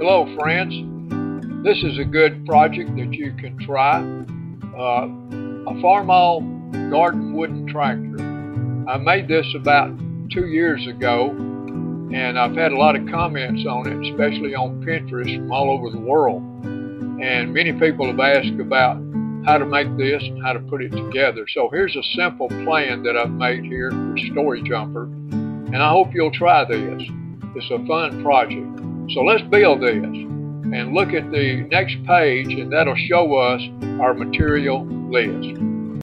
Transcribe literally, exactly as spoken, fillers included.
Hello, friends. This is a good project that you can try. Uh, a Farmall garden wooden tractor. I made this about two years ago, and I've had a lot of comments on it, especially on Pinterest from all over the world. And many people have asked about how to make this and how to put it together. So here's a simple plan that I've made here for Story Jumper, and I hope you'll try this. It's a fun project. So let's build this and look at the next page, and that'll show us our material list.